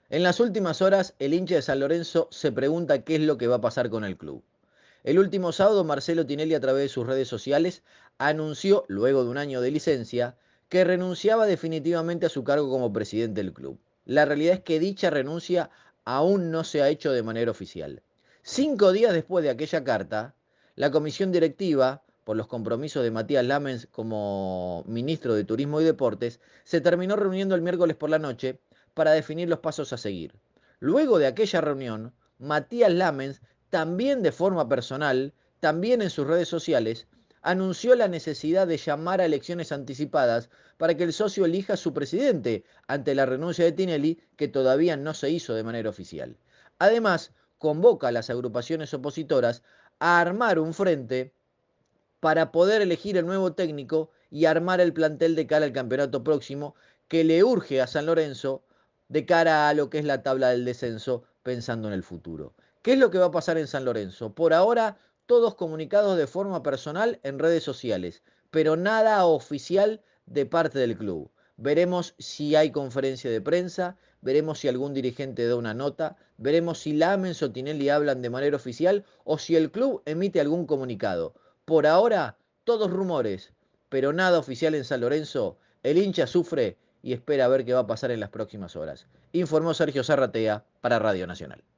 En las últimas horas, el hincha de San Lorenzo se pregunta qué es lo que va a pasar con el club. El último sábado, Marcelo Tinelli, a través de sus redes sociales, anunció, luego de un año de licencia, que renunciaba definitivamente a su cargo como presidente del club. La realidad es que dicha renuncia aún no se ha hecho de manera oficial. 5 días después de aquella carta, la comisión directiva, por los compromisos de Matías Lamens como ministro de Turismo y Deportes, se terminó reuniendo el miércoles por la noche para definir los pasos a seguir. Luego de aquella reunión, Matías Lamens, también de forma personal, también en sus redes sociales, anunció la necesidad de llamar a elecciones anticipadas para que el socio elija a su presidente ante la renuncia de Tinelli, que todavía no se hizo de manera oficial. Además, convoca a las agrupaciones opositoras a armar un frente para poder elegir el nuevo técnico y armar el plantel de cara al campeonato próximo que le urge a San Lorenzo de cara a lo que es la tabla del descenso pensando en el futuro. ¿Qué es lo que va a pasar en San Lorenzo? Por ahora, todos comunicados de forma personal en redes sociales, pero nada oficial de parte del club. Veremos si hay conferencia de prensa, veremos si algún dirigente da una nota, veremos si Lamens o Tinelli hablan de manera oficial o si el club emite algún comunicado. Por ahora, todos rumores, pero nada oficial en San Lorenzo. El hincha sufre y espera a ver qué va a pasar en las próximas horas. Informó Sergio Zarratea para Radio Nacional.